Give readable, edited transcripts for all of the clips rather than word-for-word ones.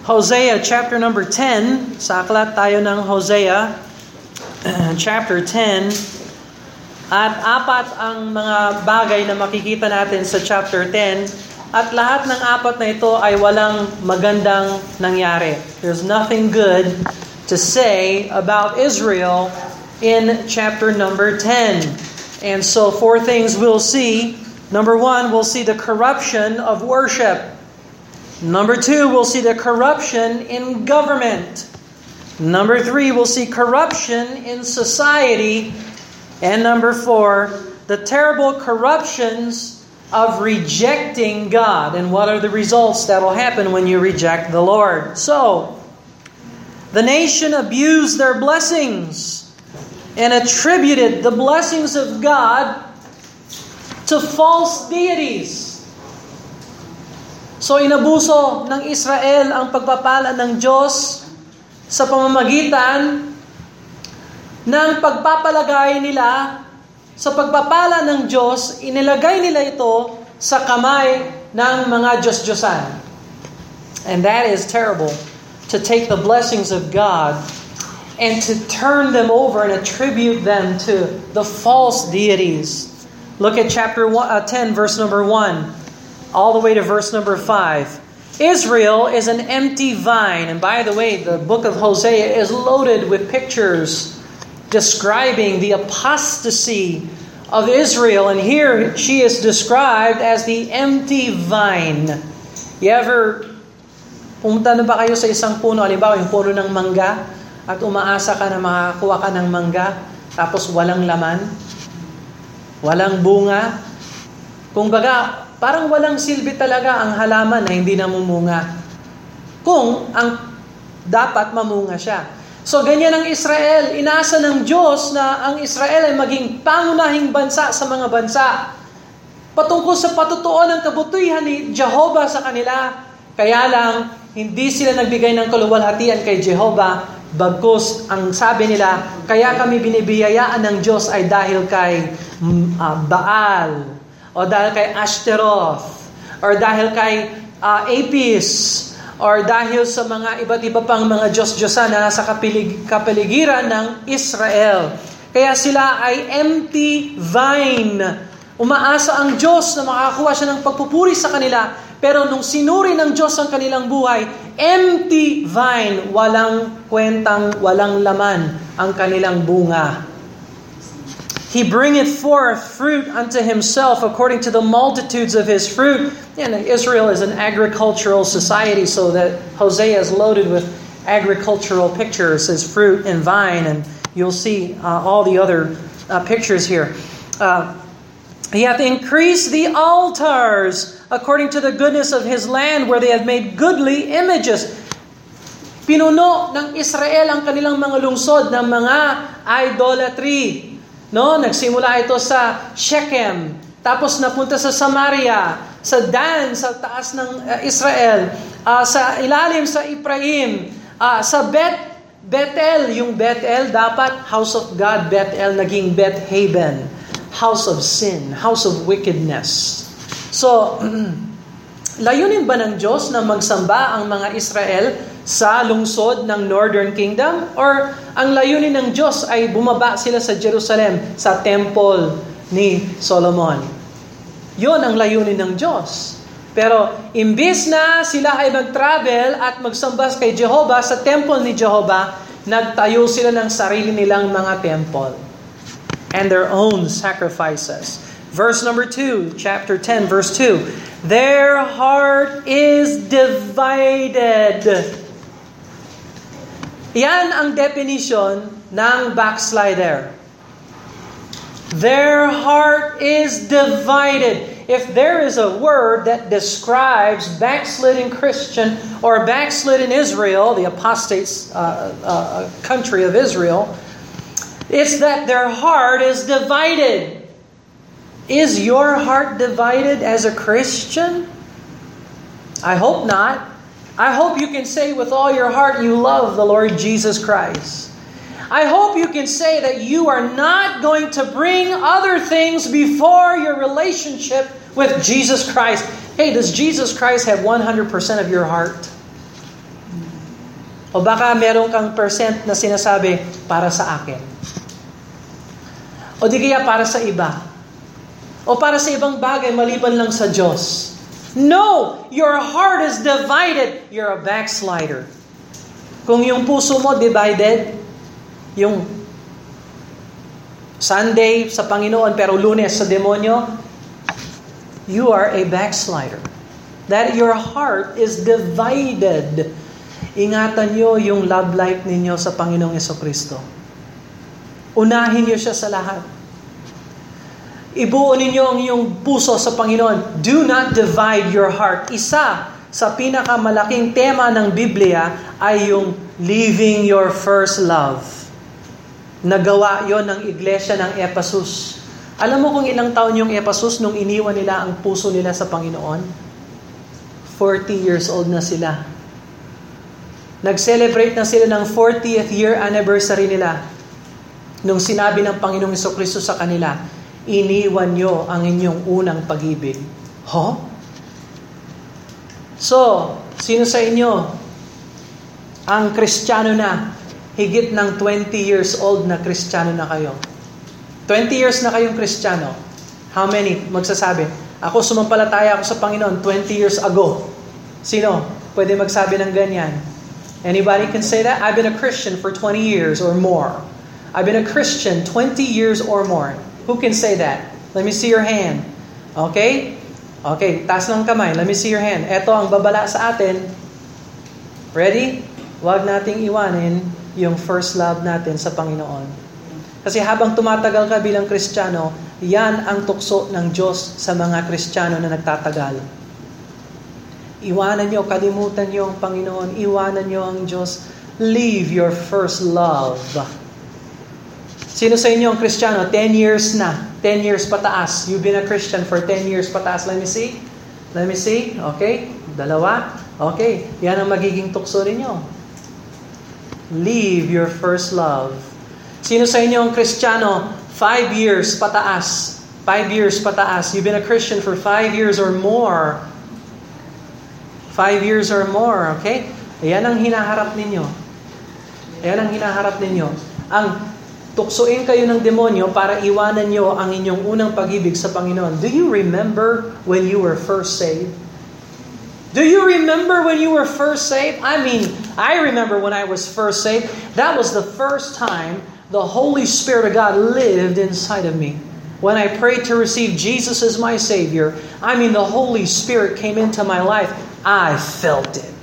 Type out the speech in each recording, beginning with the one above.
Hosea chapter number 10. Sa aklat tayo ng Hosea chapter 10. At apat ang mga bagay na makikita natin sa chapter 10. At lahat ng apat na ito ay walang magandang nangyari. There's nothing good to say about Israel in chapter number 10. And so 4 things we'll see. Number 1, we'll see the corruption of worship. Number 2, we'll see the corruption in government. Number 3, we'll see corruption in society. And number 4, the terrible corruptions of rejecting God. And what are the results that will happen when you reject the Lord? So, the nation abused their blessings and attributed the blessings of God to false deities. So inabuso ng Israel ang pagpapala ng Diyos sa pamamagitan ng pagpapalagay nila sa pagpapala ng Diyos, inilagay nila ito sa kamay ng mga Diyos-Diyosan. And that is terrible, to take the blessings of God and to turn them over and attribute them to the false deities. Look at chapter 10, verse number 1. All the way to verse number 5. Israel is an empty vine. And by the way, the book of Hosea is loaded with pictures describing the apostasy of Israel. And here she is described as the empty vine. You ever, pumunta na ba kayo sa isang puno? Halimbawa, yung puno ng mangga, at umaasa ka na makakuha ka ng mangga, tapos walang laman, walang bunga. Kung baga, parang walang silbi talaga ang halaman na hindi namumunga. Kung ang dapat mamunga siya. So ganyan ang Israel. Inasa ng Diyos na ang Israel ay maging pangunahing bansa sa mga bansa. Patungkol sa patutuo ng kabutihan ni Jehovah sa kanila. Kaya lang, hindi sila nagbigay ng kaluwalhatian kay Jehovah. Bagkus, ang sabi nila, kaya kami binibiyayaan ng Diyos ay dahil kay Baal, o dahil kay Ashtaroth, or dahil kay Apis, or dahil sa mga iba't iba pang mga Diyos-Diyosan na nasa kapaligiran ng Israel. Kaya sila ay empty vine. Umaasa ang Diyos na makakuha siya ng pagpupuri sa kanila, pero nung sinuri ng Diyos ang kanilang buhay, empty vine, walang kwentang, walang laman ang kanilang bunga. He bringeth forth fruit unto himself according to the multitudes of his fruit. And Israel is an agricultural society, so that Hosea is loaded with agricultural pictures, his fruit and vine, and you'll see all the other pictures here. He hath increased the altars according to the goodness of his land, where they have made goodly images. Pinuno ng Israel ang kanilang mga lungsod ng mga idolatry. No, nagsimula ito sa Shechem, tapos napunta sa Samaria, sa Dan, sa taas ng Israel, sa ilalim sa Ephraim, sa Bethel. Yung Bethel dapat house of God, Bethel naging Beth-Haven, house of sin, house of wickedness. So, layunin ba ng Diyos na magsamba ang mga Israel sa lungsod ng Northern Kingdom? Or ang layunin ng Diyos ay bumaba sila sa Jerusalem, sa temple ni Solomon? Yun ang layunin ng Diyos. Pero imbis na sila ay mag-travel at magsamba kay Jehovah sa temple ni Jehovah, nagtayo sila ng sarili nilang mga temple and their own sacrifices. Verse number 2, chapter 10, verse 2. Their heart is divided. Yan ang definition ng backslider. Their heart is divided. If there is a word that describes backslidden Christian or backslidden Israel, the apostate country of Israel, it's that their heart is divided. Is your heart divided as a Christian? I hope not. I hope you can say with all your heart you love the Lord Jesus Christ. I hope you can say that you are not going to bring other things before your relationship with Jesus Christ. Hey, does Jesus Christ have 100% of your heart? O baka meron kang percent na sinasabi, para sa akin. O di kaya para sa iba. O para sa ibang bagay maliban lang sa Diyos. No! Your heart is divided. You're a backslider. Kung yung puso mo divided, yung Sunday sa Panginoon pero Lunes sa demonyo, you are a backslider. That your heart is divided. Ingatan nyo yung love life ninyo sa Panginoong Jesucristo. Unahin nyo siya sa lahat. Ibuo ninyo ang iyong puso sa Panginoon. Do not divide your heart. Isa sa pinakamalaking tema ng Biblia ay yung leaving your first love. Nagawa yon ng iglesia ng Ephesus. Alam mo kung ilang taon yung Ephesus nung iniwan nila ang puso nila sa Panginoon? 40 years old na sila. Nag-celebrate na sila ng 40th year anniversary nila. Nung sinabi ng Panginoong Jesucristo sa kanila, iniwan nyo ang inyong unang pag-ibig. Huh? So, sino sa inyo ang Kristiyano na higit ng 20 years old na Kristiyano na kayo? 20 years na kayong Kristiyano. How many? Magsasabi. Ako sumampalataya ako sa Panginoon 20 years ago. Sino? Pwede magsabi ng ganyan. Anybody can say that? I've been a Christian for 20 years or more. I've been a Christian 20 years or more. Who can say that? Let me see your hand. Okay? Okay, taas lang kamay. Let me see your hand. Ito ang babala sa atin. Ready? Huwag nating iwanin yung first love natin sa Panginoon. Kasi habang tumatagal ka bilang Kristiyano, yan ang tukso ng Diyos sa mga Kristiyano na nagtatagal. Iwanan nyo, kalimutan nyo ang Panginoon, iwanan nyo ang Diyos. Leave your first love. Sino sa inyo ang Kristiyano? 10 years na. 10 years pataas. You've been a Christian for 10 years pataas. Let me see. Let me see. Okay. 2. Okay. Yan ang magiging tukso ninyo. Leave your first love. Sino sa inyo ang Kristiyano? 5 years pataas. 5 years pataas. You've been a Christian for 5 years or more. 5 years or more. Okay? Yan ang hinaharap ninyo. Yan ang hinaharap ninyo. Ang tuksoin kayo ng demonyo para iwanan nyo ang inyong unang pag-ibig sa Panginoon. Do you remember when you were first saved? Do you remember when you were first saved? I remember when I was first saved. That was the first time the Holy Spirit of God lived inside of me. When I prayed to receive Jesus as my Savior, the Holy Spirit came into my life. I felt it.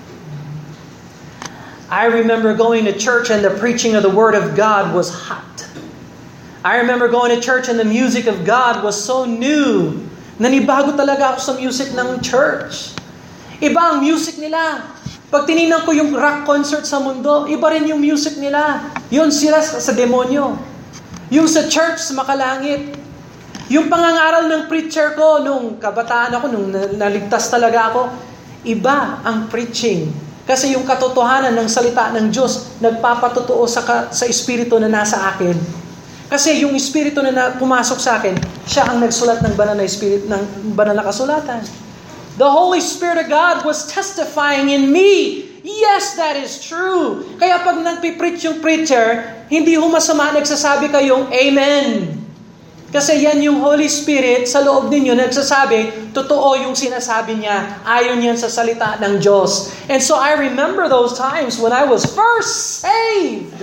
I remember going to church and the preaching of the Word of God was hot. I remember going to church and the music of God was so new. Nanibago talaga ako sa music ng church. Iba ang music nila. Pag tinignan ko yung rock concert sa mundo, iba rin yung music nila. Yun sila sa demonyo. Yung sa church, sa makalangit. Yung pangangaral ng preacher ko, nung kabataan ako, nung naligtas talaga ako, iba ang preaching. Kasi yung katotohanan ng salita ng Diyos, nagpapatotoo sa espiritu na nasa akin. Kasi yung espiritu na pumasok sa akin, siya ang nagsulat ng banal na kasulatan. The Holy Spirit of God was testifying in me. Yes, that is true. Kaya pag nagpipreach yung preacher, hindi masama nagsasabi kayong Amen. Kasi yan yung Holy Spirit sa loob ninyo nagsasabi, totoo yung sinasabi niya, ayon yan sa salita ng Diyos. And so I remember those times when I was first saved.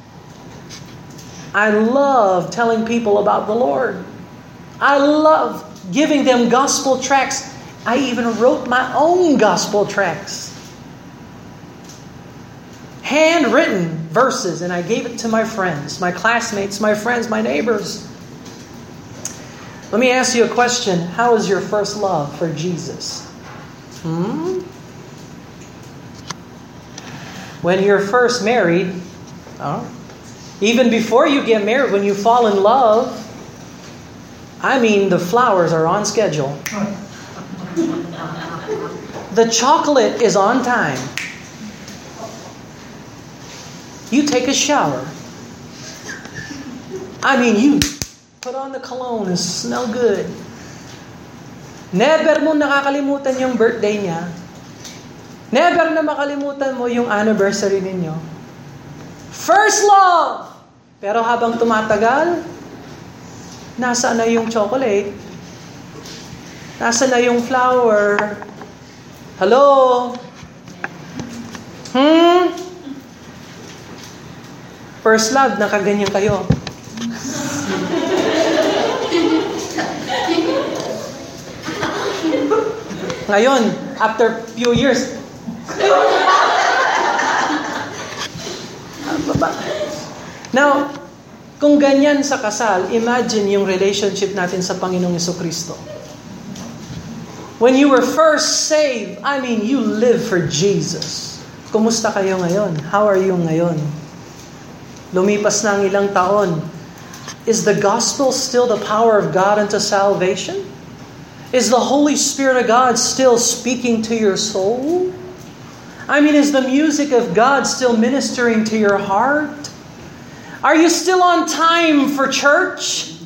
I love telling people about the Lord. I love giving them gospel tracts. I even wrote my own gospel tracts. Handwritten verses, and I gave it to my friends, my classmates, my friends, my neighbors. Let me ask you a question. How is your first love for Jesus? When you're first married, even before you get married, when you fall in love, the flowers are on schedule. The chocolate is on time. You take a shower. You put on the cologne and smell good. Never mo nakakalimutan yung birthday niya. Never na makalimutan mo yung anniversary ninyo. First love! Pero habang tumatagal, nasaan na yung chocolate? Nasaan na yung flower? Hello? First love, nakaganyan kayo. Ngayon, after few years, now, kung ganyan sa kasal, imagine yung relationship natin sa Panginoong Jesucristo. When you were first saved, you live for Jesus. Kumusta kayo ngayon? How are you ngayon? Lumipas na ang ilang taon. Is the gospel still the power of God unto salvation? Is the Holy Spirit of God still speaking to your soul? Is the music of God still ministering to your heart? Are you still on time for church?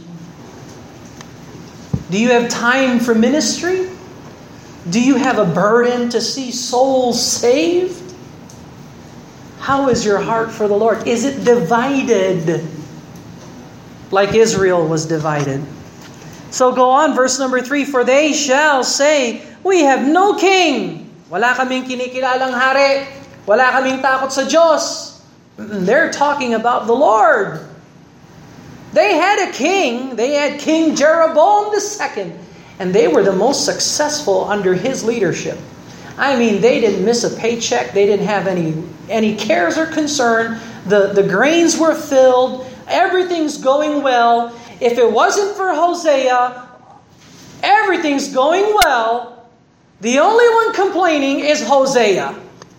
Do you have time for ministry? Do you have a burden to see souls saved? How is your heart for the Lord? Is it divided like Israel was divided? So go on, verse number 3, for they shall say, we have no king. Wala kaming kinikilalang hari. Wala kaming takot sa Diyos. They're talking about the Lord. They had a king. They had King Jeroboam II. And they were the most successful under his leadership. They didn't miss a paycheck. They didn't have any cares or concern. The grains were filled. Everything's going well. If it wasn't for Hosea, everything's going well. The only one complaining is Hosea.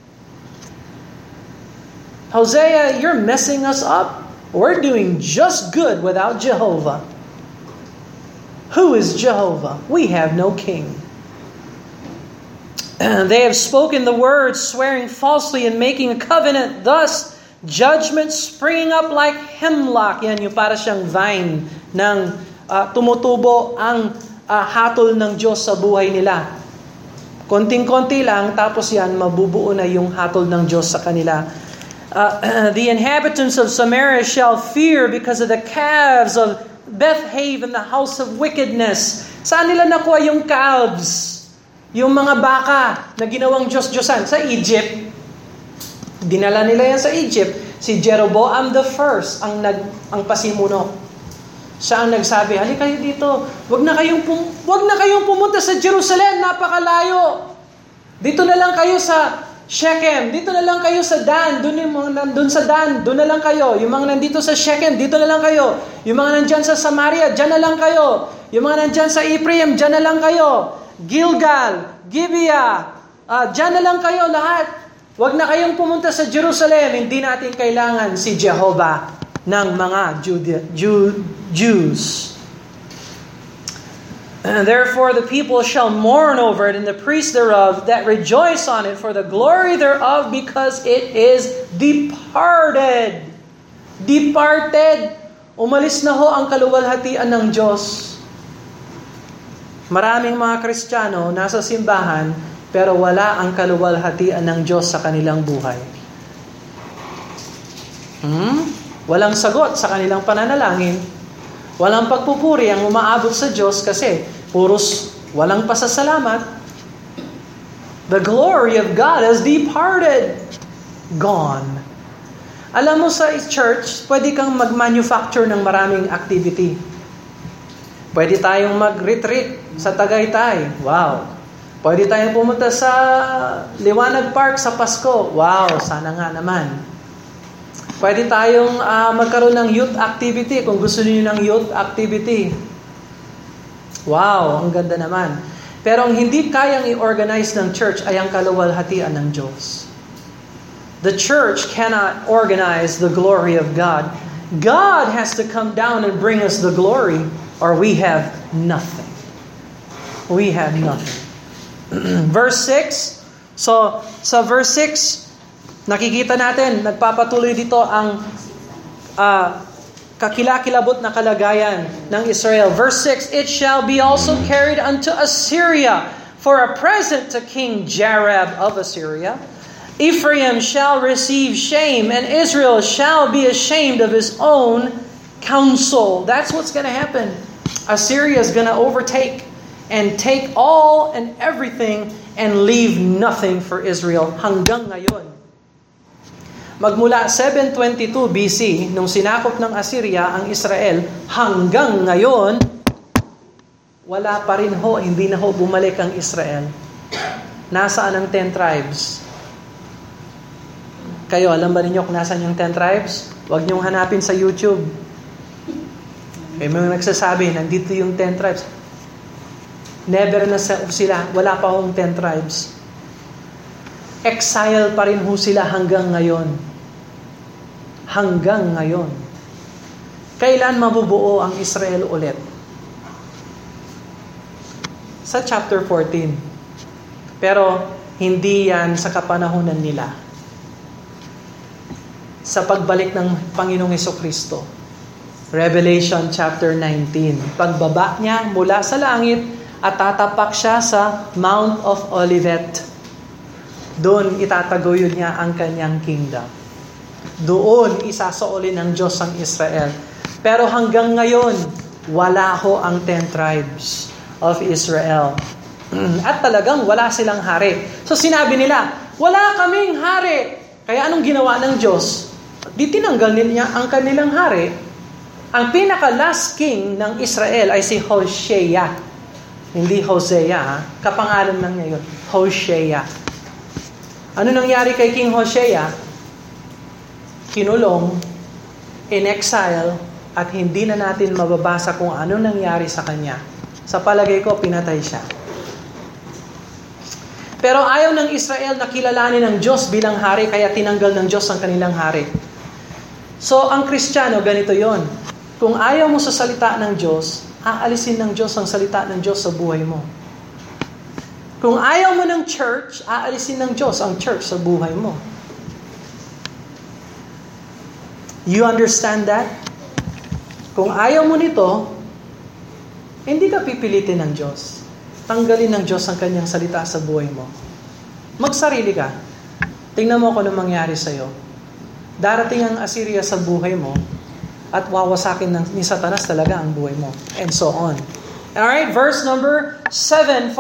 Hosea, you're messing us up. We're doing just good without Jehovah. Who is Jehovah? We have no king. They have spoken the words, swearing falsely and making a covenant. Thus, judgment springing up like hemlock. Yan yung para siyang vine ng tumutubo ang hatol ng Diyos sa buhay nila. Konting-konti lang, tapos yan, mabubuo na yung hatol ng Diyos sa kanila. The inhabitants of Samaria shall fear because of the calves of Beth-Haven, the house of wickedness. Saan nila nakuha yung calves? Yung mga baka na ginawang Diyos-Diyosan? Sa Egypt. Dinala nila yan sa Egypt. Si Jeroboam the first ang pasimuno. Siya ang nagsabi, halika kayo dito. Wag na kayong pumunta sa Jerusalem, napakalayo. Dito na lang kayo sa Shechem, dito na lang kayo sa Dan, doon sa Dan, doon na lang kayo. Yung mga nandito sa Shechem, dito na lang kayo. Yung mga nandyan sa Samaria, dyan na lang kayo. Yung mga nandyan sa Ephraim, dyan na lang kayo. Gilgal, Gibeah, dyan na lang kayo lahat. Wag na kayong pumunta sa Jerusalem, hindi natin kailangan si Jehovah ng mga Jews. And therefore the people shall mourn over it, and the priests thereof that rejoice on it for the glory thereof, because it is departed. Departed. Umalis na ho ang kaluwalhatian ng Diyos. Maraming mga Kristiyano nasa simbahan, pero wala ang kaluwalhatian ng Diyos sa kanilang buhay. Walang sagot sa kanilang pananalangin. Walang pagpupuri ang umaabot sa Diyos kasi puros walang pasasalamat. The glory of God has departed. Gone. Alam mo sa church, pwede kang mag-manufacture ng maraming activity. Pwede tayong mag-retreat sa Tagaytay. Wow. Pwede tayong pumunta sa Liwanag Park sa Pasko. Wow, sana nga naman. Pwede tayong magkaroon ng youth activity kung gusto niyo ng youth activity. Wow, ang ganda naman. Pero ang hindi kayang i-organize ng church ay ang kaluwalhatian ng Diyos. The church cannot organize the glory of God. God has to come down and bring us the glory, or we have nothing. We have nothing. Verse 6. So, sa verse 6, nakikita natin, nagpapatuloy dito ang kakilakilabot na kalagayan ng Israel. Verse 6, it shall be also carried unto Assyria, for a present to King Jareb of Assyria. Ephraim shall receive shame, and Israel shall be ashamed of his own counsel. That's what's going to happen. Assyria is going to overtake and take all and everything and leave nothing for Israel hanggang ngayon. Magmula 722 BC, nung sinakop ng Assyria ang Israel, hanggang ngayon, wala pa rin ho, hindi na ho bumalik ang Israel. Nasaan ang 10 tribes? Kayo, alam ba ninyo kung nasaan yung 10 tribes? Huwag niyong hanapin sa YouTube. May mga nagsasabi, nandito yung 10 tribes. Never na sila, wala pa hong 10 tribes. Exile pa rin ho sila hanggang ngayon. Hanggang ngayon. Kailan mabubuo ang Israel ulit? Sa chapter 14. Pero hindi yan sa kapanahunan nila. Sa pagbalik ng Panginoong Hesukristo. Revelation chapter 19. Pagbaba niya mula sa langit at tatapak siya sa Mount of Olivet. Doon itataguyod niya ang kanyang kingdom. Doon isasaulin ng Diyos ang Israel. Pero hanggang ngayon, wala ho ang 10 tribes of Israel. At talagang wala silang hari. So sinabi nila, wala kaming hari. Kaya anong ginawa ng Diyos? Di tinanggal niya ang kanilang hari. Ang pinaka-last king ng Israel ay si Hosea. Hindi Hosea, kapangalan lang niya yun. Hosea. Ano nangyari kay King Hosea? Kinulong, in exile, at hindi na natin mababasa kung ano nangyari sa kanya. Sa palagay ko, pinatay siya. Pero ayaw ng Israel na kilalanin ng Diyos bilang hari, kaya tinanggal ng Diyos ang kanilang hari. So, ang Kristiyano, ganito yon. Kung ayaw mo sa salita ng Diyos, aalisin ng Diyos ang salita ng Diyos sa buhay mo. Kung ayaw mo ng church, aalisin ng Diyos ang church sa buhay mo. You understand that? Kung ayaw mo nito, hindi ka pipilitin ng Diyos. Tanggalin ng Diyos ang kanyang salita sa buhay mo. Magsarili ka. Tingnan mo kung ano mangyari sa'yo. Darating ang Assyria sa buhay mo at wawasakin ni Satanas talaga ang buhay mo. And so on. Alright, verse number 7.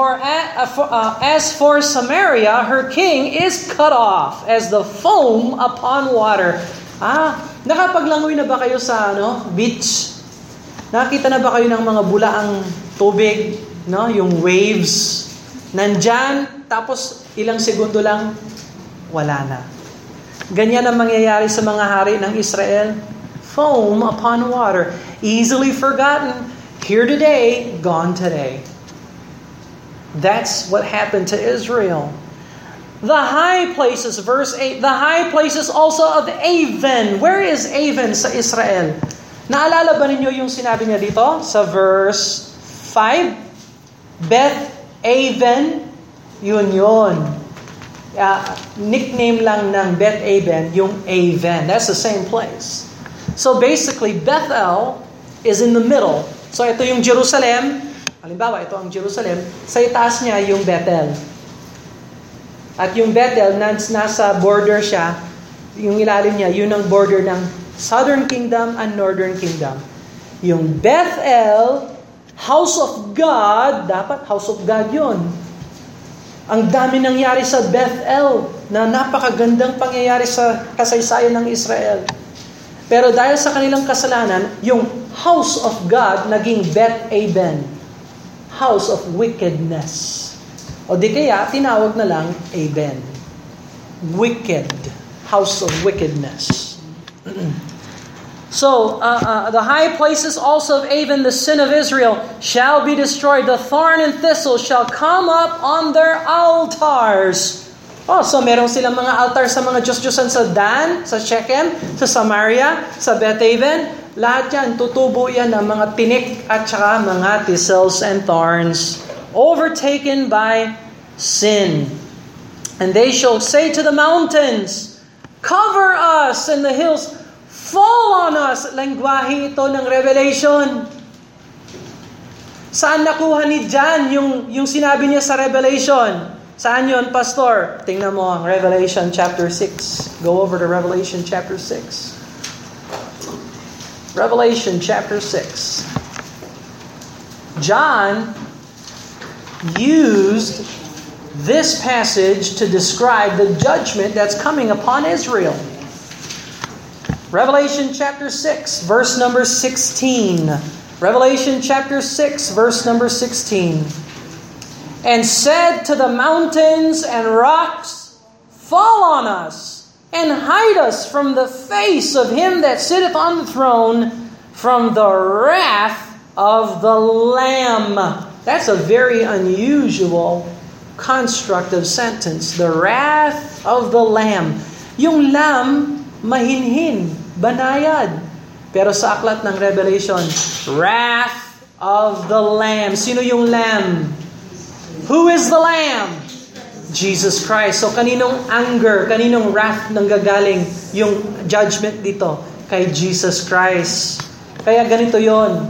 As for Samaria, her king is cut off as the foam upon water. Nakapaglangoy na ba kayo sa beach? Nakita na ba kayo ng mga bulaang tubig? No? Yung waves. Nandyan, tapos ilang segundo lang, wala na. Ganyan ang mangyayari sa mga hari ng Israel. Foam upon water. Easily forgotten. Here today, gone today. That's what happened to Israel. The high places, verse 8, the high places also of Aven. Where is Aven sa Israel? Naalala ba ninyo yung sinabi niya dito? Sa verse 5? Beth Aven, yun. Nickname lang ng Beth Aven, yung Aven. That's the same place. So basically, Bethel is in the middle. So ito yung Jerusalem. Halimbawa, ito ang Jerusalem. Sa itaas niya yung Bethel. At yung Bethel, nasa border siya. Yung ilalim niya, yun ang border ng Southern Kingdom and Northern Kingdom. Yung Bethel, House of God, dapat House of God yun. Ang dami nangyari sa Bethel na napakagandang pangyayari sa kasaysayan ng Israel. Pero dahil sa kanilang kasalanan, yung House of God naging Beth Aven, House of Wickedness. O di kaya, tinawag na lang Aven. Wicked. House of Wickedness. So, the high places also of Aven, the sin of Israel, shall be destroyed. The thorn and thistle shall come up on their altars. So meron silang mga altar sa mga Diyos-Diyosan sa Dan, sa Shechem, sa Samaria, sa Beth-Aven. Lahat yan, tutubo yan ng mga tinik at saka mga thistles and thorns. Overtaken by sin. And they shall say to the mountains, cover us, and the hills, fall on us. Lengguwahe ito ng Revelation. Saan nakuha ni John yung sinabi niya sa Revelation? Saan yun, Pastor? Tingnan mo ang Revelation chapter 6. Go over to Revelation chapter 6. Revelation chapter 6. John used this passage to describe the judgment that's coming upon Israel. Revelation chapter 6, verse number 16. Revelation chapter 6, verse number 16. And said to the mountains and rocks, fall on us, and hide us from the face of him that sitteth on the throne, from the wrath of the Lamb. That's a very unusual construct of sentence. The wrath of the Lamb. Yung lamb, mahinhin, banayad. Pero sa aklat ng Revelation, wrath of the Lamb. Sino yung lamb? Who is the Lamb? Jesus Christ. So kaninong anger, kaninong wrath nang gagaling yung judgment dito? Kay Jesus Christ. Kaya ganito yon.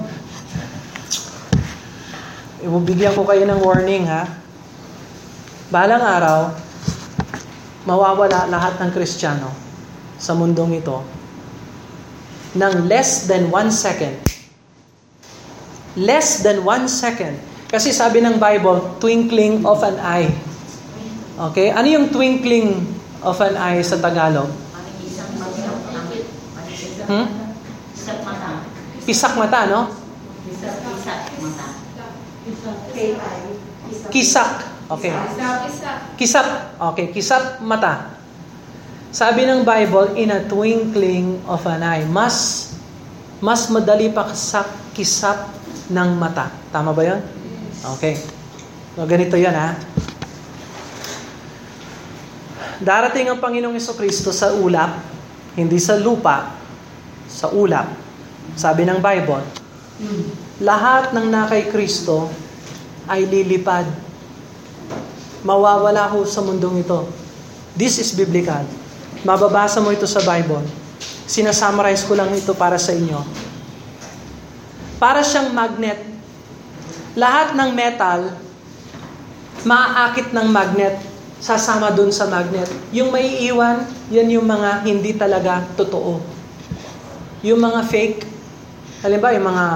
Ibibigyan ko kayo ng warning, ha? Balang araw, mawawala lahat ng Kristiyano sa mundong ito ng less than 1 second. Less than 1 second. Kasi sabi ng Bible, twinkling of an eye. Okay? Ano yung twinkling of an eye sa Tagalog? Pisak mata, no? Kisak. Okay. Kisap. Okay, kisap mata. Sabi ng Bible, in a twinkling of an eye. Mas madali pa kisap ng mata. Tama ba yun? Okay. So, ganito yan, ha? Darating ang Panginoong Jesucristo sa ulap, hindi sa lupa, sa ulap. Sabi ng Bible, lahat ng nakay Kristo ay lilipad. Mawawala ho sa mundong ito. This is biblical. Mababasa mo ito sa Bible. Sinasummarize ko lang ito para sa inyo. Para siyang magnet. Lahat ng metal, maaakit ng magnet, sasama dun sa magnet. Yung maiiwan, yan yung mga hindi talaga totoo. Yung mga fake, halimbawa yung mga,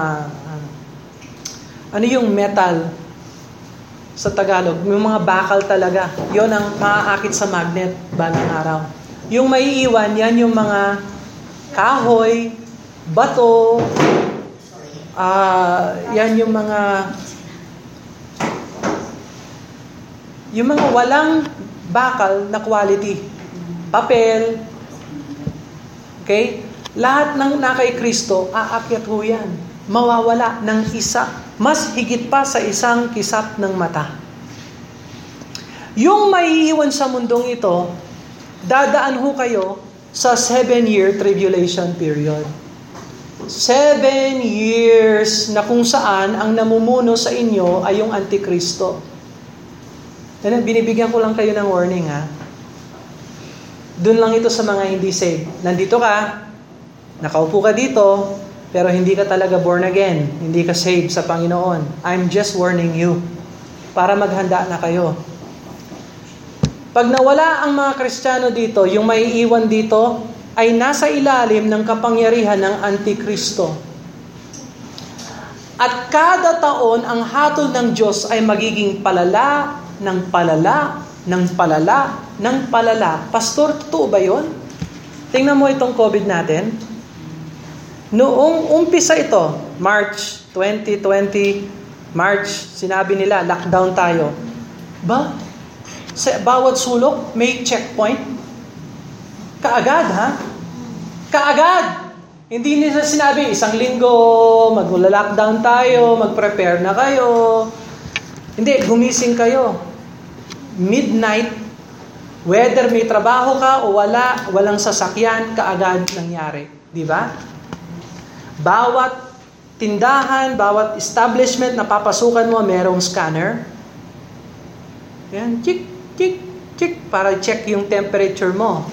ano yung metal sa Tagalog? Yung mga bakal talaga. Yon ang maaakit sa magnet balang araw. Yung maiiwan, yan yung mga kahoy, bato, yan yung mga walang bakal na quality. Papel. Okay? Lahat ng nakay Kristo, aakyat ho yan. Mawawala ng isa. Mas higit pa sa isang kisap ng mata. Yung maiiwan sa mundong ito, dadaan ho kayo sa 7-year tribulation period. 7 years na kung saan ang namumuno sa inyo ay yung Antikristo. Binibigyan ko lang kayo ng warning, ha? Doon lang ito sa mga hindi saved. Nandito ka, nakaupo ka dito, pero hindi ka talaga born again. Hindi ka saved sa Panginoon. I'm just warning you para maghanda na kayo. Pag nawala ang mga Kristiyano dito, yung maiiwan dito ay nasa ilalim ng kapangyarihan ng Antikristo. At kada taon, ang hatol ng Diyos ay magiging palala, ng palala, ng palala, ng palala. Pastor, totoo ba yun? Tingnan mo itong COVID natin. Noong umpisa ito, March 2020, March, sinabi nila, lockdown tayo. Ba? Sa bawat sulok, may checkpoint? Kaagad, ha? Kaagad! Hindi nila sinabi, 1 linggo, mag-lockdown tayo, mag-prepare na kayo. Hindi, gumising kayo. Midnight, whether may trabaho ka o walang sasakyan, kaagad nangyari. Di ba? Bawat tindahan, bawat establishment na papasukan mo, merong scanner. Yan, chik, chik, chik, para check yung temperature mo.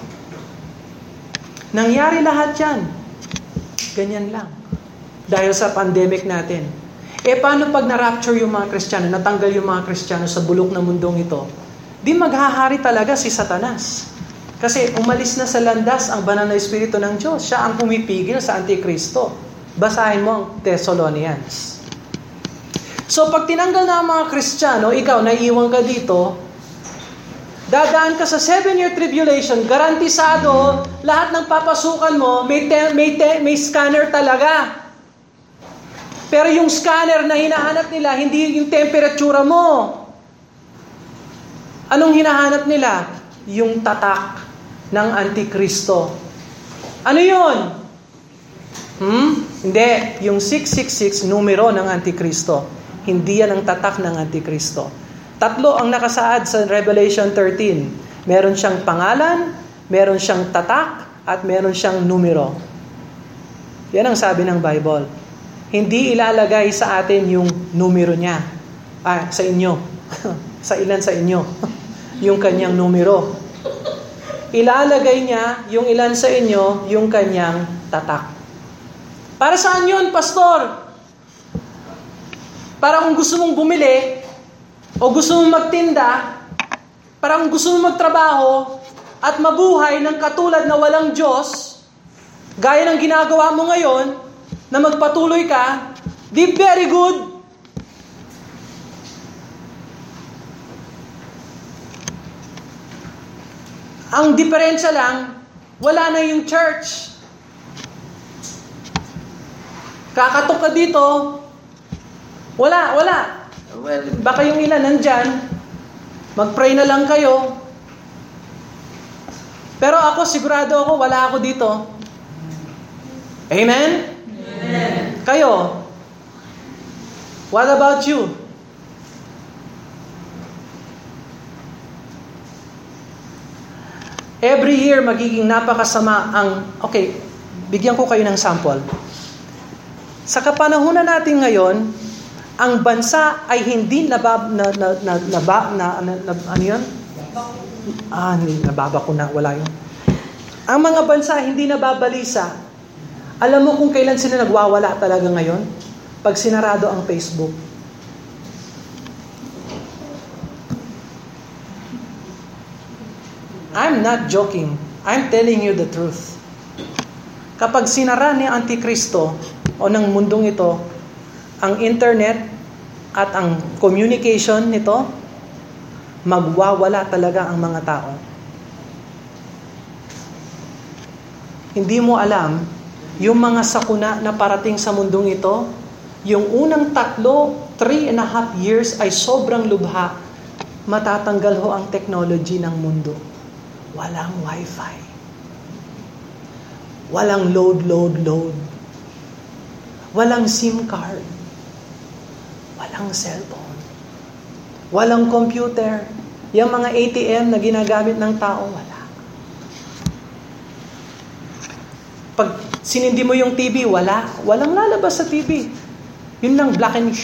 Nangyari lahat yan. Ganyan lang. Dahil sa pandemic natin. Paano pag na-rapture yung mga Kristiyano, natanggal yung mga Kristiyano sa bulok na mundong ito? Di maghahari talaga si Satanas. Kasi umalis na sa landas ang banal na Espiritu ng Diyos. Siya ang pumipigil sa Antikristo. Basahin mo ang Thessalonians. So pag tinanggal na ang mga Kristiyano, ikaw, naiiwan ka dito, dadaan ka sa 7-year tribulation, garantisado, lahat ng papasukan mo, may scanner talaga. Pero yung scanner na hinahanap nila, hindi yung temperatura mo. Anong hinahanap nila? Yung tatak ng Antikristo. Ano yun? Hindi. Yung 666, numero ng Antikristo. Hindi yan ang tatak ng Antikristo. 3 ang nakasaad sa Revelation 13. Meron siyang pangalan, meron siyang tatak, at meron siyang numero. Yan ang sabi ng Bible. Hindi ilalagay sa atin yung numero niya. Sa inyo. Sa ilan sa inyo. Yung kanyang numero. Ilalagay niya yung ilan sa inyo, yung kanyang tatak. Para saan yun, pastor? Para kung gusto mong bumili, o gusto mong magtinda, para kung gusto mong magtrabaho, at mabuhay ng katulad na walang Diyos, gaya ng ginagawa mo ngayon, na magpatuloy ka, di very good. Ang diferensya lang, wala na yung church. Kakatok ka dito, wala. Well, baka yung ilan nandyan, mag-pray na lang kayo. Pero ako, sigurado ako, wala ako dito. Amen? Kayo, what about you? Every year, magiging napakasama ang... Okay, bigyan ko kayo ng sample. Sa kapanahunan natin ngayon, ang bansa ay hindi wala yun. Ang mga bansa hindi nababalisa. Alam mo kung kailan sila nagwawala talaga ngayon? Pag sinarado ang Facebook. I'm not joking. I'm telling you the truth. Kapag sinara ni Antikristo o ng mundong ito, ang internet at ang communication nito, magwawala talaga ang mga tao. Hindi mo alam, yung mga sakuna na parating sa mundong ito, yung unang 3.5 years ay sobrang lubha. Matatanggal ho ang technology ng mundo. Walang wifi. Walang load. Walang SIM card. Walang cellphone. Walang computer. Yung mga ATM na ginagamit ng tao, wala. Pag sinindi mo yung TV, wala. Walang lalabas sa TV. Yun lang, black and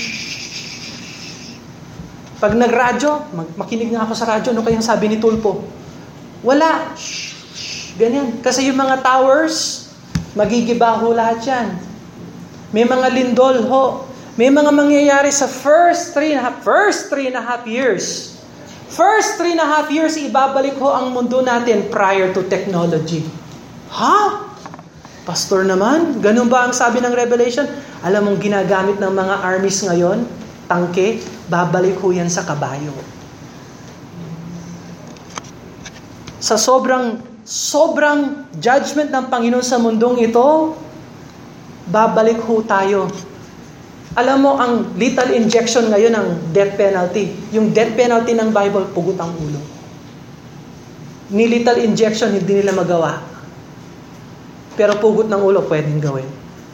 Pag nagradyo, makinig nga ako sa radyo, ano kayang sabi ni Tulpo? Wala. Ganyan. Kasi yung mga towers, magigiba ho lahat yan. May mga lindol ho. May mga mangyayari sa first 3.5 years. First 3.5 years, ibabalik ho ang mundo natin prior to technology. Ha? Pastor naman, ganun ba ang sabi ng Revelation? Alam mong ginagamit ng mga armies ngayon, tangke, babalik ho yan sa kabayo. Sa sobrang judgment ng Panginoon sa mundong ito, babalik ho tayo. Alam mo, ang lethal injection ngayon ng death penalty. Yung death penalty ng Bible, pugot ang ulo. Ni lethal injection, hindi nila magawa. Pero pugot ng ulo, pwedeng gawin.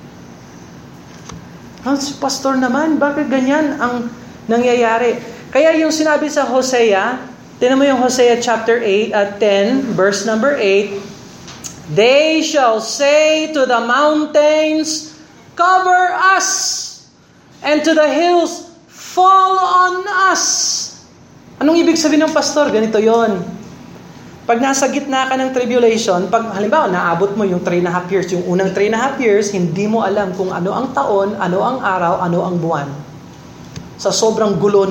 Pastor naman, bakit ganyan ang nangyayari? Kaya yung sinabi sa Hosea, tinan mo yung Hosea chapter 10, verse number 8, they shall say to the mountains, cover us, and to the hills, fall on us. Anong ibig sabihin ng pastor? Ganito yon. Pag nasa gitna ka ng tribulation, pag halimbawa naabot mo yung 3.5 years, yung unang 3.5 years, hindi mo alam kung ano ang taon, ano ang araw, ano ang buwan. sa sobrang gulo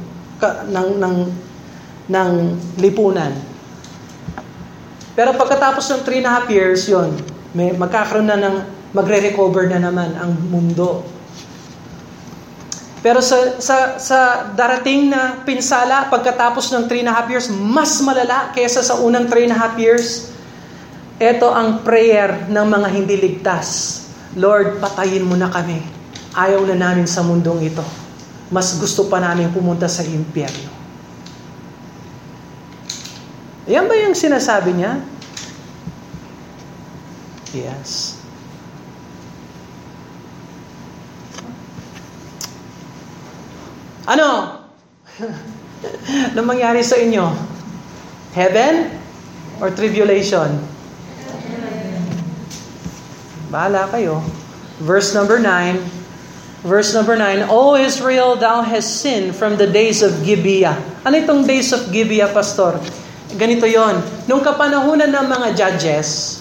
ng lipunan. Pero pagkatapos ng 3.5 years, yon, magkakaroon na magre-recover na naman ang mundo. Pero sa darating na pinsala, pagkatapos ng 3.5 years, mas malala kaysa sa unang 3.5 years. Ito ang prayer ng mga hindi ligtas. Lord, patayin mo na kami. Ayaw na namin sa mundong ito. Mas gusto pa namin pumunta sa impyerno. Yan ba yung sinasabi niya? Yes. Ano? Anong mangyari sa inyo? Heaven or tribulation? Bahala kayo. Verse number 9. O Israel, thou hast sinned from the days of Gibeah. Ano itong days of Gibeah, Pastor? Ganito yon. Nung kapanahunan ng mga judges,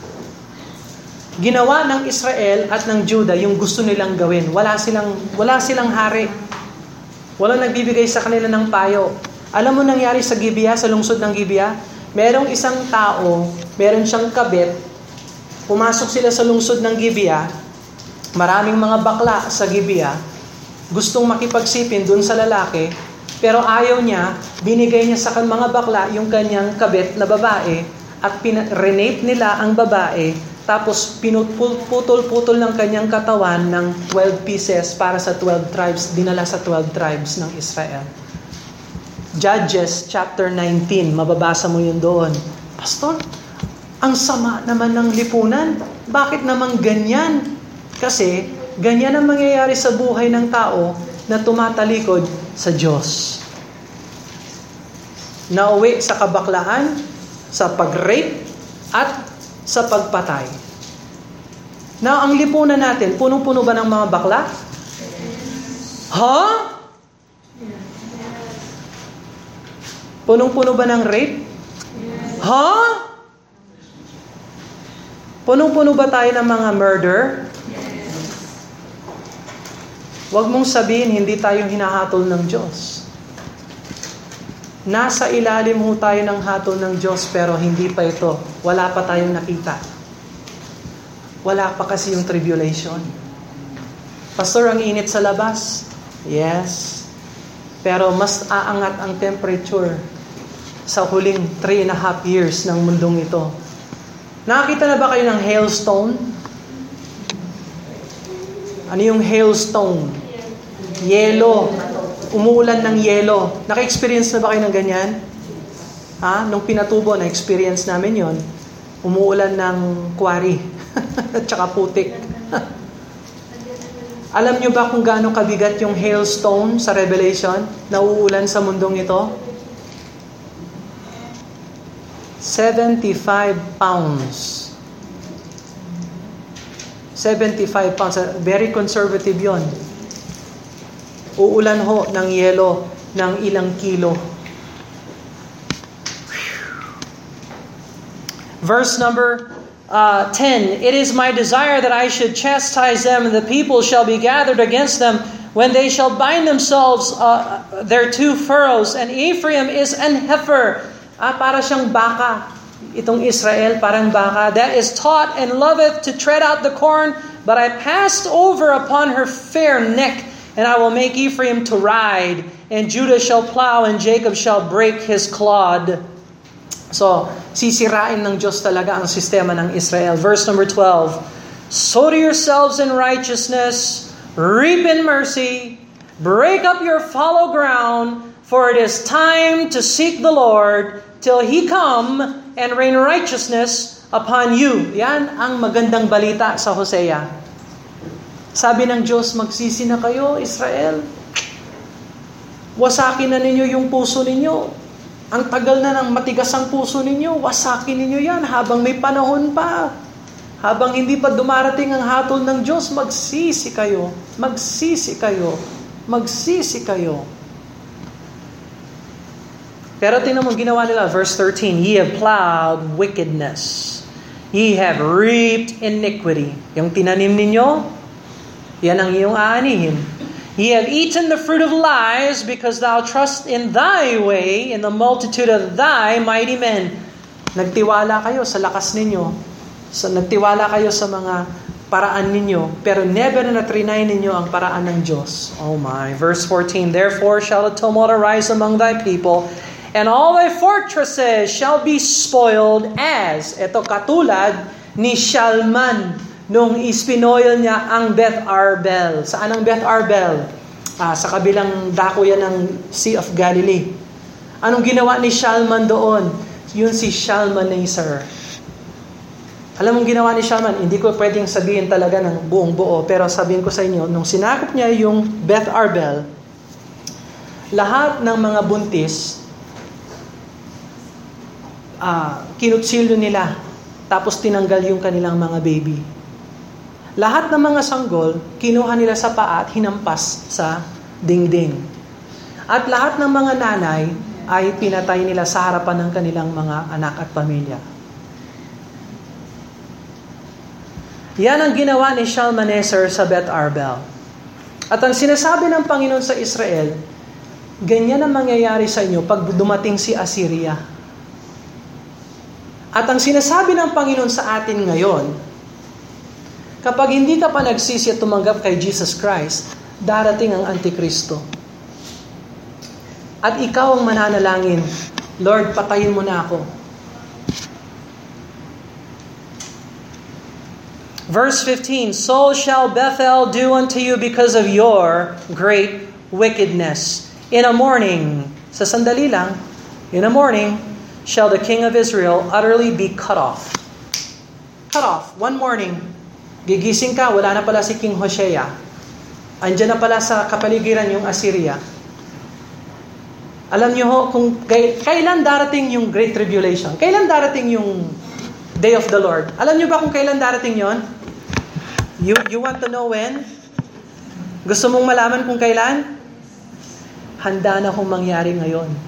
ginawa ng Israel at ng Judah yung gusto nilang gawin. Wala silang hari. Walang nagbibigay sa kanila ng payo. Alam mo nangyari sa Gibeah, sa lungsod ng Gibeah? Merong isang tao, meron siyang kabit, pumasok sila sa lungsod ng Gibeah, maraming mga bakla sa Gibeah, gustong makipagsipin dun sa lalaki, pero ayaw niya, binigay niya sa mga bakla yung kanyang kabit na babae, at renape nila ang babae, tapos pinutol-putol ng kanyang katawan ng 12 pieces para sa 12 tribes, dinala sa 12 tribes ng Israel. Judges chapter 19, mababasa mo yun doon. Pastor, ang sama naman ng lipunan. Bakit naman ganyan? Kasi ganyan ang mangyayari sa buhay ng tao na tumatalikod sa Diyos. Nauwi sa kabaklaan, sa pag-rape, at sa pagpatay. Now, ang lipunan natin, punong-puno ba ng mga bakla? Ha? Punong-puno ba ng rape? Ha? Punong-puno ba tayo ng mga murder? Huwag mong sabihin, hindi tayo hinahatol ng Diyos. Nasa ilalim ho tayo ng hatol ng Diyos, pero hindi pa ito. Wala pa tayong nakita. Wala pa kasi yung tribulation. Pastor, ang init sa labas. Yes. Pero mas aangat ang temperature sa huling 3.5 years ng mundong ito. Nakakita na ba kayo ng hailstone? Ano yung hailstone? Yelo. Umuulan ng yelo. Naka-experience na ba kayo ng ganyan? Nung pinatubo, na-experience namin yon. Umuulan ng quarry. At saka putik. Alam nyo ba kung gaano kabigat yung hailstone sa Revelation na uulan sa mundong ito? 75 pounds. 75 pounds. Very conservative yon. Uulan ho ng yelo ng ilang kilo. Verse number 10. It is my desire that I should chastise them, and the people shall be gathered against them when they shall bind themselves their two furrows. And Ephraim is an heifer. Para siyang baka. Itong Israel parang baka. That is taught and loveth to tread out the corn, but I passed over upon her fair neck. And I will make Ephraim to ride, and Judah shall plow, and Jacob shall break his clod. So, sisirain ng Diyos talaga ang sistema ng Israel. Verse number 12. Sow to yourselves in righteousness, reap in mercy, break up your fallow ground, for it is time to seek the Lord till He come and rain righteousness upon you. Yan ang magandang balita sa Hosea. Sabi ng Diyos, magsisi na kayo, Israel. Wasakin na ninyo yung puso ninyo. Ang tagal na ng matigas ang puso ninyo. Wasakin ninyo yan habang may panahon pa. Habang hindi pa dumarating ang hatol ng Diyos, magsisi kayo. Magsisi kayo. Magsisi kayo. Pero tingnan mo, ginawa nila, verse 13, Ye have plowed wickedness. Ye have reaped iniquity. Yung tinanim ninyo, yan ang iyong aanihin. Ye have eaten the fruit of lies, because thou trust in thy way, in the multitude of thy mighty men. Nagtiwala kayo sa lakas ninyo. Nagtiwala kayo sa mga paraan ninyo, pero never na trinay ninyo ang paraan ng Diyos. Oh my. Verse 14, therefore shall a tumult arise among thy people, and all thy fortresses shall be spoiled as, ito katulad ni Shalman, nung ispinoil niya ang Beth Arbel. Saan ang Beth Arbel? Sa kabilang dako yan ng Sea of Galilee. Anong ginawa ni Shalman doon? Yun si Shalmaneser. Alam mong ginawa ni Shalman? Hindi ko pwedeng sabihin talaga ng buong buo, pero sabihin ko sa inyo, nung sinakop niya yung Beth Arbel, lahat ng mga buntis, kinutsilyo nila, tapos tinanggal yung kanilang mga baby. Lahat ng mga sanggol, kinuha nila sa paa at hinampas sa dingding. At lahat ng mga nanay ay pinatay nila sa harapan ng kanilang mga anak at pamilya. Yan ang ginawa ni Shalmaneser sa Beth Arbel. At ang sinasabi ng Panginoon sa Israel, ganyan ang mangyayari sa inyo pag dumating si Assyria. At ang sinasabi ng Panginoon sa atin ngayon, kapag hindi ka pa nagsisi at tumanggap kay Jesus Christ, darating ang Antikristo. At ikaw ang mananalangin, Lord, patayin mo na ako. Verse 15, so shall Bethel do unto you because of your great wickedness. In a morning, sa sandali lang, in a morning, shall the king of Israel utterly be cut off. Cut off, one morning. Gigising ka, wala na pala si King Hosea. Andiyan na pala sa kapaligiran yung Assyria. Alam niyo ho, kung kailan darating yung Great Tribulation? Kailan darating yung Day of the Lord? Alam niyo ba kung kailan darating yon? You want to know when? Gusto mong malaman kung kailan? Handa na kung mangyari ngayon.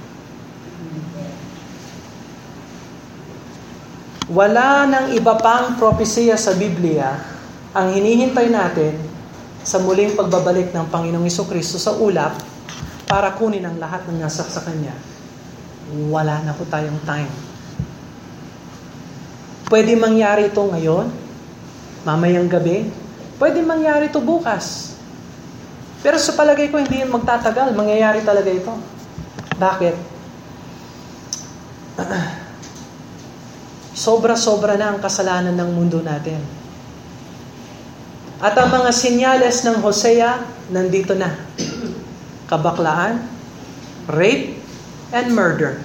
Wala nang iba pang propesya sa Biblia ang hinihintay natin sa muling pagbabalik ng Panginoong Jesucristo sa ulap para kunin ang lahat ng nasa sa Kanya. Wala na po tayong time. Pwede mangyari ito ngayon, mamayang gabi, pwede mangyari ito bukas. Pero sa palagay ko, hindi yun magtatagal, mangyayari talaga ito. Bakit? Sobra-sobra na ang kasalanan ng mundo natin. At ang mga sinyales ng Hosea, nandito na. Kabaklaan, rape, and murder.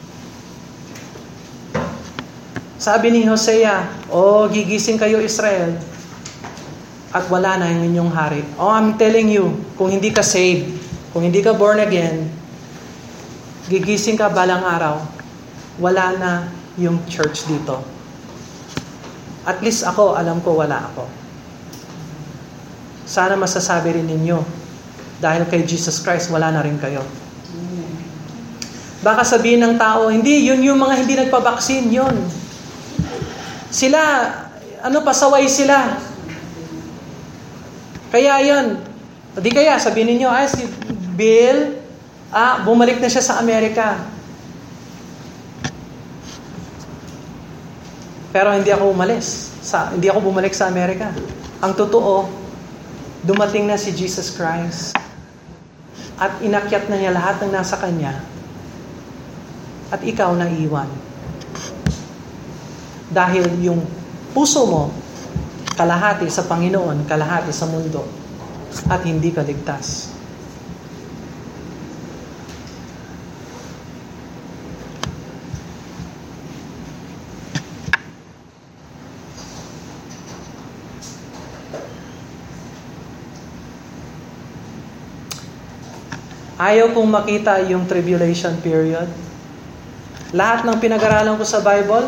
Sabi ni Hosea, gigising kayo Israel, at wala na yung inyong hari. I'm telling you, kung hindi ka saved, kung hindi ka born again, gigising ka balang araw, wala na yung church dito. At least ako, alam ko wala ako. Sana masasabi rin ninyo, dahil kay Jesus Christ, wala na rin kayo. Baka sabihin ng tao, hindi, yun yung mga hindi nagpabaksin, yun. Sila, pasaway sila. Kaya yun, di kaya, sabihin ninyo, si Bill, bumalik na siya sa Amerika. Pero hindi ako umalis. Hindi ako bumalik sa Amerika. Ang totoo, dumating na si Jesus Christ. At inakyat na niya lahat ng nasa Kanya. At ikaw na iwan. Dahil yung puso mo, kalahati sa Panginoon, kalahati sa mundo. At hindi ka ligtas. Ayaw kong makita yung tribulation period. Lahat ng pinag-aralan ko sa Bible,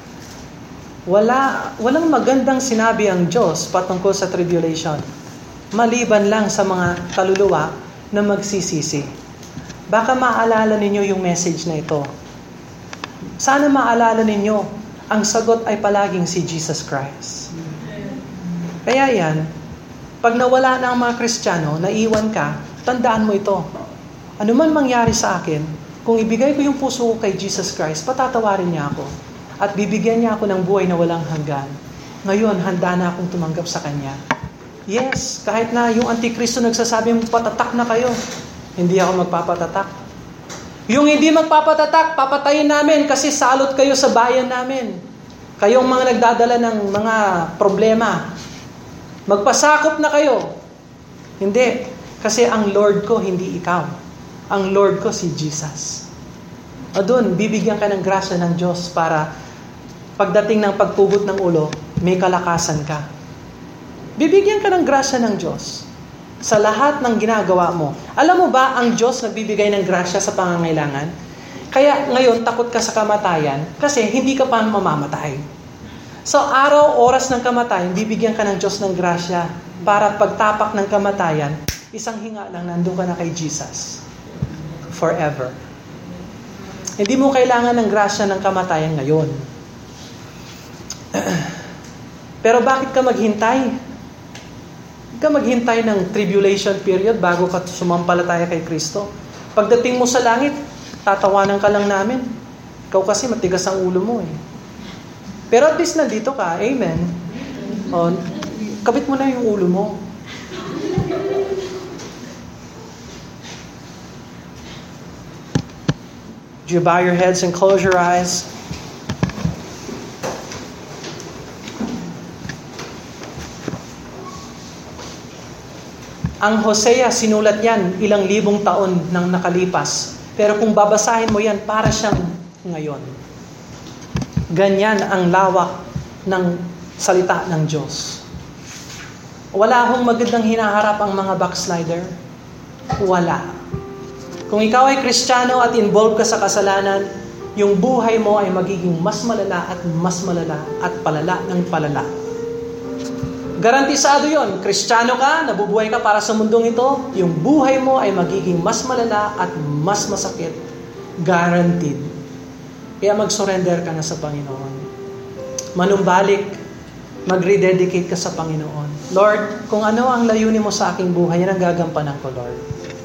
walang magandang sinabi ang Diyos patungkol sa tribulation. Maliban lang sa mga kaluluwa na magsisisi. Baka maalala ninyo yung message na ito. Sana maalala ninyo, ang sagot ay palaging si Jesus Christ. Kaya yan, Pag nawala na ang mga Kristiyano, naiwan ka, tandaan mo ito. Ano man mangyari sa akin, kung ibigay ko yung puso ko kay Jesus Christ, patatawarin niya ako. At bibigyan niya ako ng buhay na walang hanggan. Ngayon, handa na akong tumanggap sa Kanya. Yes, kahit na yung Antikristo nagsasabi, patatak na kayo. Hindi ako magpapatatak. Yung hindi magpapatatak, papatayin namin kasi salot kayo sa bayan namin. Kayong mga nagdadala ng mga problema. Magpasakop na kayo. Hindi. Kasi ang Lord ko, hindi ikaw. Ang Lord ko, si Jesus. O doon, bibigyan ka ng grasya ng Diyos para pagdating ng pagpugot ng ulo, may kalakasan ka. Bibigyan ka ng grasya ng Diyos sa lahat ng ginagawa mo. Alam mo ba, ang Diyos nagbibigay ng grasya sa pangangailangan? Kaya ngayon, takot ka sa kamatayan kasi hindi ka pa mamamatay. So, araw, oras ng kamatayan, bibigyan ka ng Diyos ng grasya para pagtapak ng kamatayan, isang hinga lang, nandun ka na kay Jesus. Forever. Hindi mo kailangan ng grasya ng kamatayan ngayon. Pero bakit ka maghintay? Ka maghintay ng tribulation period bago ka sumampalataya kay Kristo. Pagdating mo sa langit, tatawanan ka lang namin. Ikaw kasi matigas ang ulo mo eh. Pero at least nandito ka, amen. O, kabit mo na yung ulo mo. Do you bow your heads and close your eyes? Ang Hosea, sinulat yan ilang libong taon nang nakalipas. Pero kung babasahin mo yan, para siyang ngayon. Ganyan ang lawak ng salita ng Diyos. Wala akong magandang hinaharap ang mga backslider. Wala. Kung ikaw ay Kristiyano at involved ka sa kasalanan, yung buhay mo ay magiging mas malala at palala ng palala. Garantisado yon. Kristiyano ka, nabubuhay ka para sa mundong ito, yung buhay mo ay magiging mas malala at mas masakit. Guaranteed. Kaya mag-surrender ka na sa Panginoon. Manumbalik, mag-rededicate ka sa Panginoon. Lord, kung ano ang layunin mo sa aking buhay, yan ang gagampanan ko, Lord.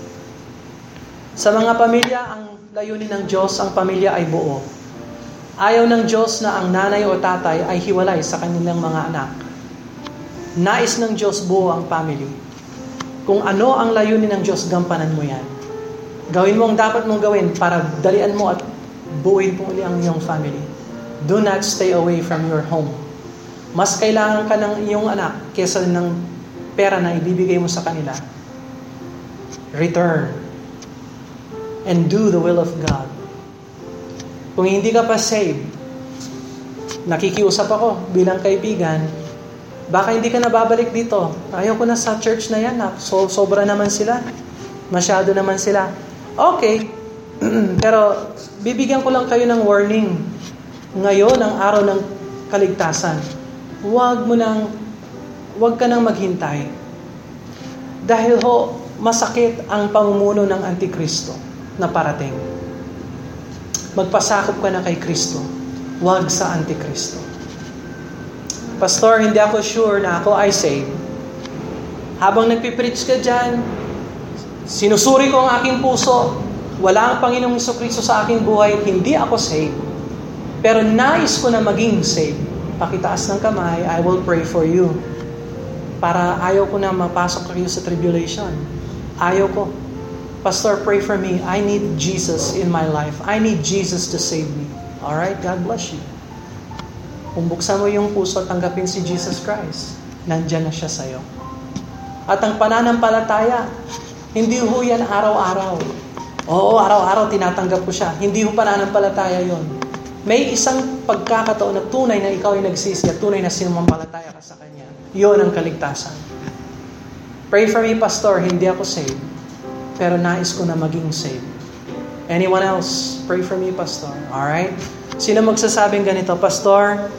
Sa mga pamilya, ang layunin ng Diyos, ang pamilya ay buo. Ayaw ng Diyos na ang nanay o tatay ay hiwalay sa kanilang mga anak. Nais ng Diyos buo ang family. Kung ano ang layunin ng Diyos, gampanan mo yan. Gawin mo ang dapat mong gawin para dalian mo at buuin mo uli ang iyong family. Do not stay away from your home. Mas kailangan ka ng iyong anak kesa ng pera na ibibigay mo sa kanila. Return and do the will of God. Kung hindi ka pa saved, nakikiusap ako bilang kaibigan, baka hindi ka na babalik dito. Ayaw ko na sa church na yan. Sobra naman sila. Masyado naman sila. Okay. Pero bibigyan ko lang kayo ng warning. Ngayon, ang araw ng kaligtasan. Huwag ka nang maghintay. Dahil masakit ang pamumuno ng Antikristo na parating. Magpasakop ka na kay Kristo. Huwag sa Antikristo. Pastor, hindi ako sure na ako ay saved. Habang nagpipreach ka dyan, sinusuri ko ang aking puso, wala ang Panginoong Jesucristo sa aking buhay, hindi ako saved. Pero nais ko na maging saved. Pakitaas ng kamay, I will pray for you. Para ayaw ko na mapasok kayo sa tribulation. Ayaw ko. Pastor, pray for me. I need Jesus in my life. I need Jesus to save me. Alright, God bless you. Kung buksan mo yung puso at tanggapin si Jesus Christ, nandyan na siya sa'yo. At ang pananampalataya, hindi ho yan araw-araw. Oo, araw-araw tinatanggap ko siya. Hindi ho pananampalataya yon. May isang pagkakataon na tunay na ikaw ay nagsisi at tunay na sinumampalataya ka sa Kanya. Yon ang kaligtasan. Pray for me, Pastor. Hindi ako saved. Pero nais ko na maging saved. Anyone else? Pray for me, Pastor. Alright? Sino magsasabing ganito, Pastor?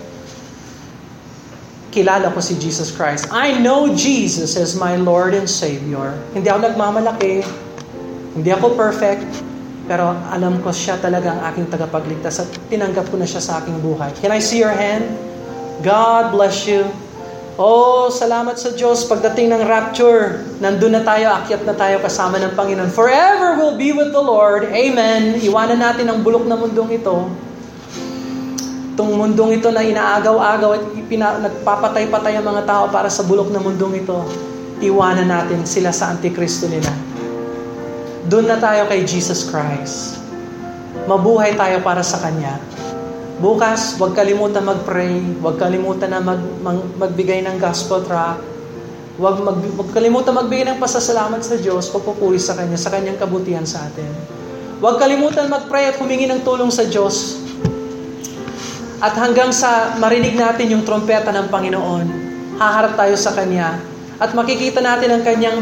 Kilala ko si Jesus Christ. I know Jesus as my Lord and Savior. Hindi ako nagmamalaki. Hindi ako perfect. Pero alam ko siya talaga ang aking tagapagligtas at tinanggap ko na siya sa aking buhay. Can I see your hand? God bless you. Oh, salamat sa Diyos. Pagdating ng rapture, nandun na tayo, akyat na tayo kasama ng Panginoon. Forever will be with the Lord. Amen. Iwanan natin ang bulok na mundong ito. Itong mundong ito na inaagaw-agaw at nagpapatay-patay ang mga tao para sa bulok na mundong ito. Iwanan natin sila sa Antikristo nila. Doon na tayo kay Jesus Christ. Mabuhay tayo para sa Kanya. Bukas, huwag kalimutan mag-pray, huwag kalimutan na magbigay ng gospel tract, huwag kalimutan magbigay ng pasasalamat sa Diyos, pagpupuri sa Kanya, sa Kanyang kabutihan sa atin. Huwag kalimutan mag-pray at humingi ng tulong sa Diyos. At hanggang sa marinig natin yung trompeta ng Panginoon, haharap tayo sa Kanya at makikita natin ang Kanyang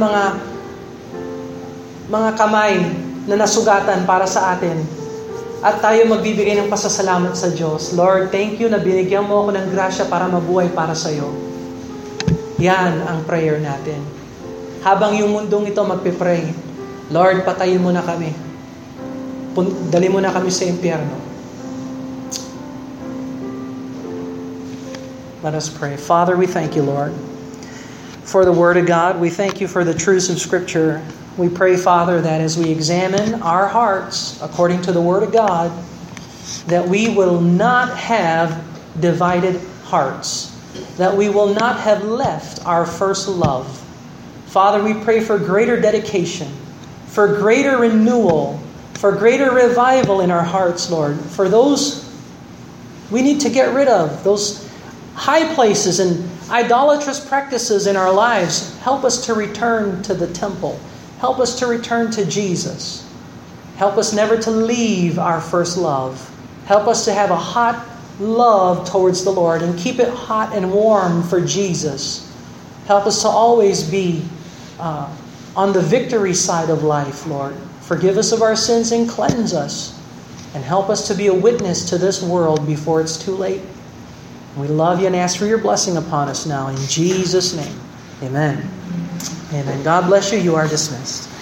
mga kamay na nasugatan para sa atin. At tayo magbibigay ng pasasalamat sa Diyos. Lord, thank you na binigyan mo ako ng grasya para mabuhay para sa iyo. Yan ang prayer natin. Habang yung mundong ito magpipray, Lord, patayin mo na kami. Dali mo na kami sa impyerno. Let us pray. Father, we thank you, Lord, for the Word of God. We thank you for the truths of Scripture. We pray, Father, that as we examine our hearts according to the Word of God, that we will not have divided hearts, that we will not have left our first love. Father, we pray for greater dedication, for greater renewal, for greater revival in our hearts, Lord. For those we need to get rid of, those high places and idolatrous practices in our lives. Help us to return to the temple. Help us to return to Jesus. Help us never to leave our first love. Help us to have a hot love towards the Lord and keep it hot and warm for Jesus. Help us to always be on the victory side of life, Lord. Forgive us of our sins and cleanse us. And help us to be a witness to this world before it's too late. We love you and ask for your blessing upon us now. In Jesus' name, amen. Amen. God bless you. You are dismissed.